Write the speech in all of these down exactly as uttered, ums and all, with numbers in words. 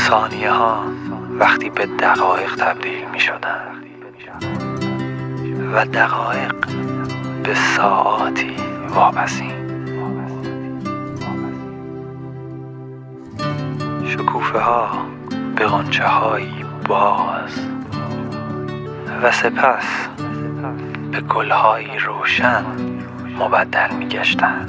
ثانیه ها وقتی به دقایق تبدیل می شدن و دقایق به ساعاتی واپسین، شکوفه ها به غنچه هایی باز و سپس به گل هایی روشن مبدل می گشتن.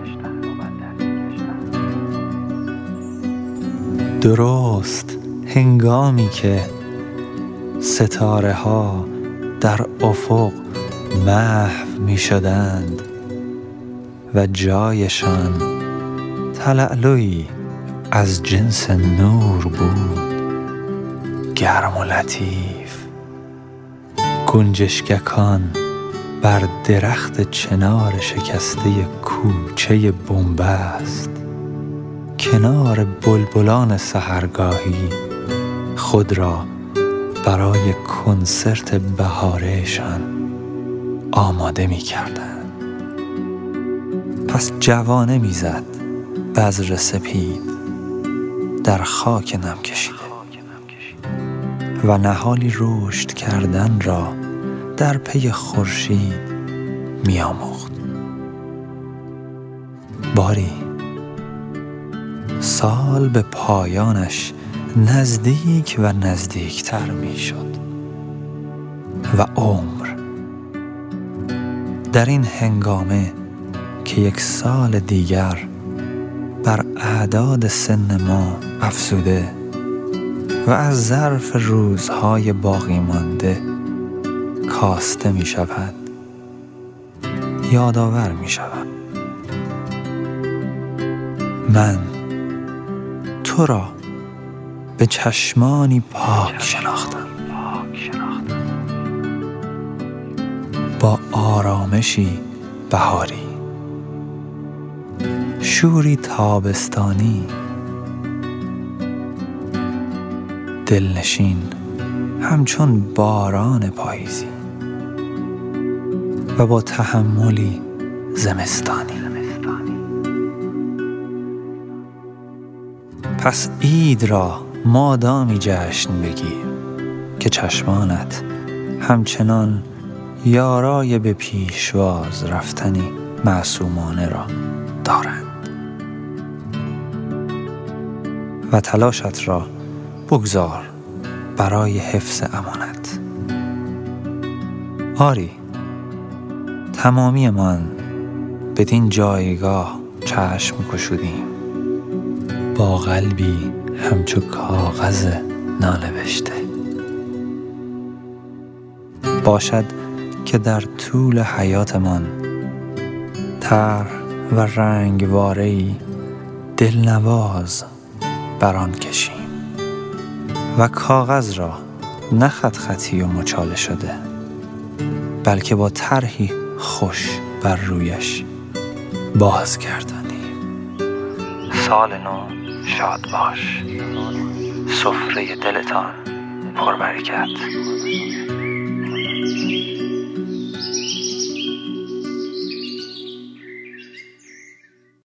درست هنگامی که ستاره ها در افق محو می شدند و جایشان تلألؤی از جنس نور بود، گرم و لطیف. گنجشککان بر درخت چنار شکسته کوچه بنبست کنار بلبلان سحرگاهی خود را برای کنسرت بهارهشان آماده می کردند. پس جوانه می زد بذر سپید در خاک نم کشیده و نهالی رشد کردن را در پی خورشید می آموخت. باری سال به پایانش نزدیک و نزدیکتر می شد و عمر در این هنگامه که یک سال دیگر بر اعداد سن ما افزوده و از ظرف روزهای باقی مانده کاسته می شود، یادآور می شود. من تو را به چشمانی پاک شناختم، با آرامشی بهاری، شوری تابستانی، دلنشین همچون باران پاییزی و با تحملی زمستانی. پس عید را مادامی جشن بگیر که چشمانت همچنان یارای به پیشواز رفتنی معصومانه را دارند و تلاشت را بگذار برای حفظ امانت. آری، تمامی من بدین جایگاه چشم گشودیم با قلبی همچو کاغذ نانوشته. باشد که در طول حیاتمان طرح و رنگواره‌ای دلنواز بر آن کشیم و کاغذ را نه خط خطی و مچاله شده بلکه با طرحی خوش بر رویش بازگردانیم. سال نو شاد باش، سفره دلتان پربرکت.